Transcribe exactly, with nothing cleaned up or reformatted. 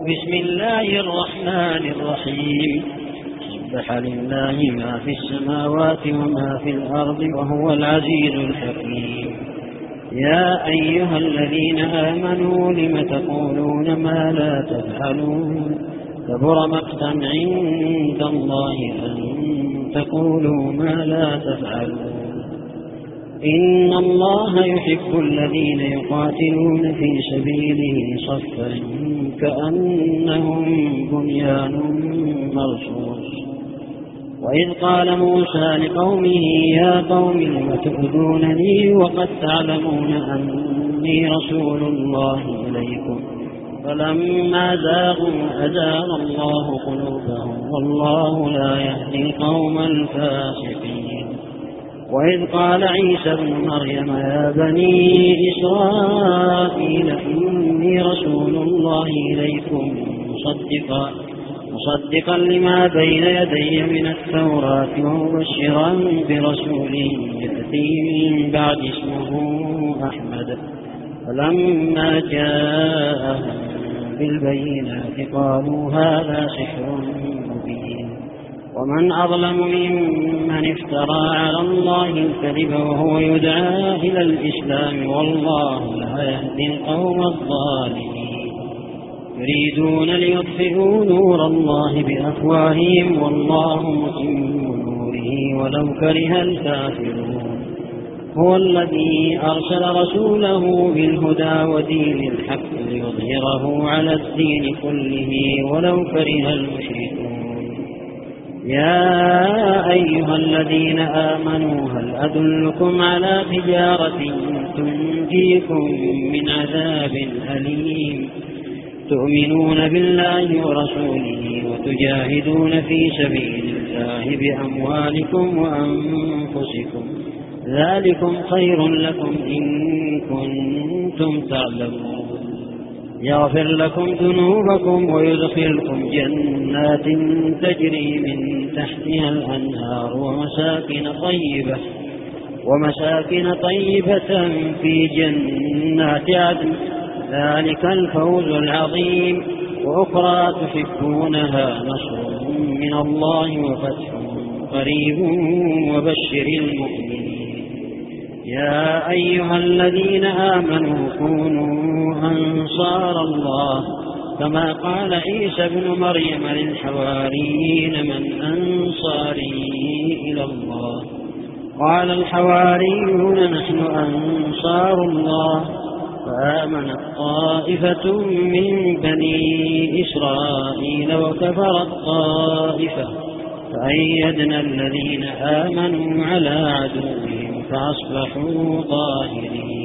بسم الله الرحمن الرحيم سبح لله ما في السماوات وما في الأرض وهو العزيز الحكيم يا أيها الذين آمنوا لم تقولون ما لا تفعلون كبر مقتا عند الله أن تقولوا ما لا تفعلون إن الله يحب الذين يقاتلون في سبيله صفا كأنهم بنيان مرصوص وإذ قال موسى لقومه يا قوم لم تؤذونني وقد تعلمون أني رسول الله إليكم فلما زاغوا أزاغ الله قلوبهم والله لا يهدي القوم الفاسقين وإذ قال عيسى ابن مريم يا بني إسرائيل إني رسول الله إليكم مصدقا مصدقا لما بين يدي من التوراة ومبشرا برسول يأتي من بعد اسمه أحمد فلما جاءهم بالبينات قالوا هذا سحر مبين ومن أظلم ممن افترى على الله الكذب وهو يدعى إلى الإسلام والله لا يهدي القوم الظالمين يريدون ليطفئوا نور الله بأفواههم والله متم نوره ولو كره الكافرون هو الذي أرسل رسوله بالهدى ودين الحق ليظهره على الدين كله ولو كره المشركون يا أيها الذين آمنوا هل أدلكم على تجارة تنجيكم من عذاب أليم تؤمنون بالله ورسوله وتجاهدون في سبيل الله بأموالكم وأنفسكم ذلكم خير لكم إن كنتم تعلمون يغفر لكم ذنوبكم ويدخلكم جنات تجري من تحتها الأنهار ومساكن طيبة ومساكن طيبة في جنات عدن ذلك الفوز العظيم وأخرى تحبونها نصر من الله وفتح قريب وبشر المؤمنين يا أيها الذين آمنوا كونوا أنصار الله كما قال عيسى بن مريم للحواريين من أنصاري إلى الله قال الحواريون نحن أنصار الله فآمنت طائفة من بني إسرائيل وكفرت طائفة فأيدنا الذين آمنوا على عدوهم فأصبحوا ظاهرين